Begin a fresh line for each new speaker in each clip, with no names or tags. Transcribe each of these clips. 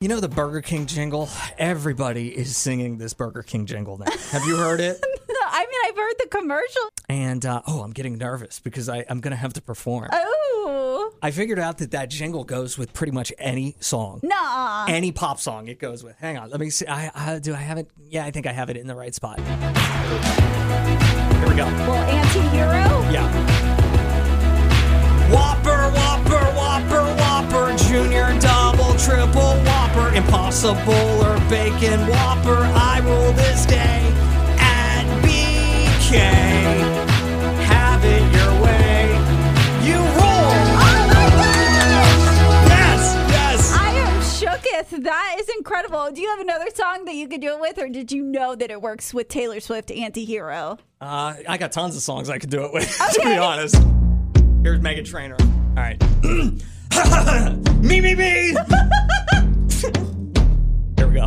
You know the Burger King jingle? Everybody is singing this Burger King jingle now. Have you heard it?
I mean, I've heard the commercial.
And, I'm getting nervous because I'm going to have to perform.
Oh.
I figured out that jingle goes with pretty much any song.
Nah.
Any pop song it goes with. Hang on, let me see. Do I have it? Yeah, I think I have it in the right spot. Here we go.
Well, anti-hero?
Yeah. Whopper, Whopper, Whopper, Whopper, Junior, Double, Triple, Whopper, Impossible or Bacon Whopper. I rule this day at BK. Have it your way. You roll.
Oh my gosh!
Yes.
I am shooketh. That is incredible. Do you have another song that you could do it with, or did you know that it works with Taylor Swift, Anti-Hero?
I got tons of songs I could do it with, to be honest. Here's Meghan Trainor. All right. Me. Here we go.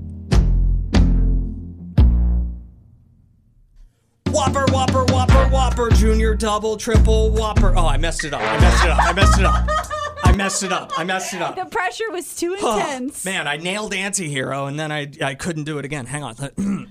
Whopper, Whopper, Whopper, Whopper, Junior, Double, Triple, Whopper. Oh, I messed it up. I messed it up.
The pressure was too intense.
Man, I nailed Anti-Hero, and then I couldn't do it again. Hang on.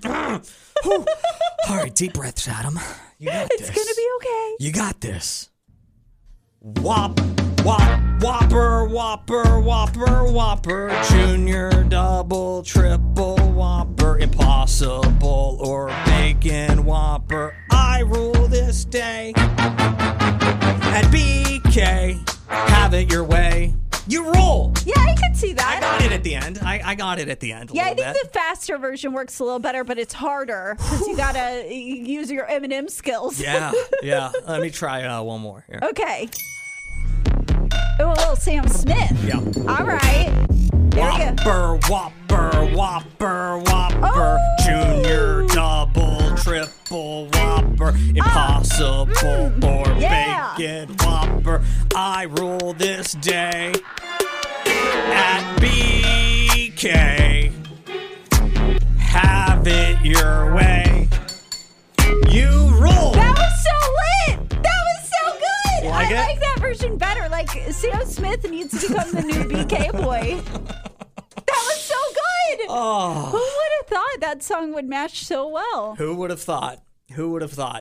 All right, deep breaths, Adam. You got this.
It's going to be okay.
You got this. Whopper, Whopper, Whopper, Whopper, Junior, Double, Triple, Whopper, Impossible or Bacon Whopper. I rule this day at BK. Have it your way. You roll.
Yeah, I could see that.
I got it at the end. I got it at the end.
Yeah, I think the faster version works a little better, but it's harder because you got to use your Eminem skills.
Yeah. Let me try one more here.
Okay. Oh, a little Sam Smith.
Yeah.
All right. There you go.
Whopper, Whopper, Junior, Double, Triple, Whopper, Impossible or
yeah.
Bacon Whopper. I rule this day at BK. Have it your way. You rule.
That was so lit. That was so good.
Like
I
it?
like that version better. Like, Sam Smith needs to become the new BK boy. That was so good.
Oh.
Who would have thought that song would match so well?
Who would have thought?